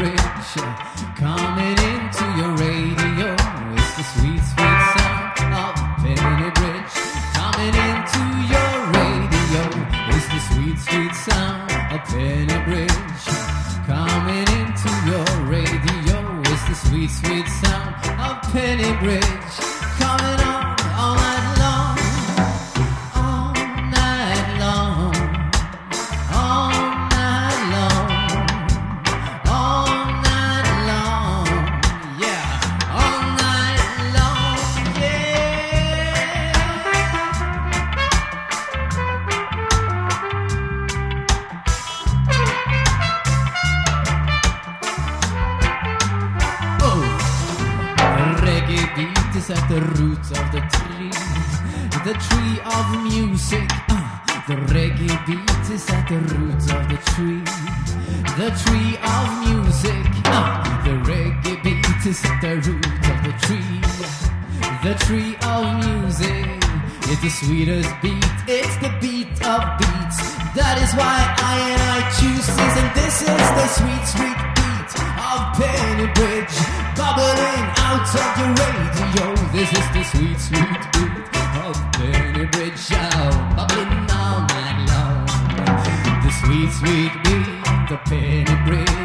Bridge, coming into your radio. It's the sweet, sweet sound of Penny Bridge, coming into your radio. It's the sweet, sweet sound of Penny Bridge, coming into your radio. It's the sweet, sweet sound of Penny Bridge, coming on all night long, all night long, all night long, all night long, yeah, all night long, yeah. Oh, the reggae beat is at the roots of the tree of music. The reggae beat is at the roots of the tree of music. The reggae beat is at the roots of the tree of music. It's the sweetest beat, it's the beat of beats. That is why I choose this, and this is the sweet, sweet beat of Penny Bridge, bubbling out of your radio. This is the sweet, sweet beat of Penny Bridge, bubbling all night long. The sweet, sweet beat of Penny Bridge.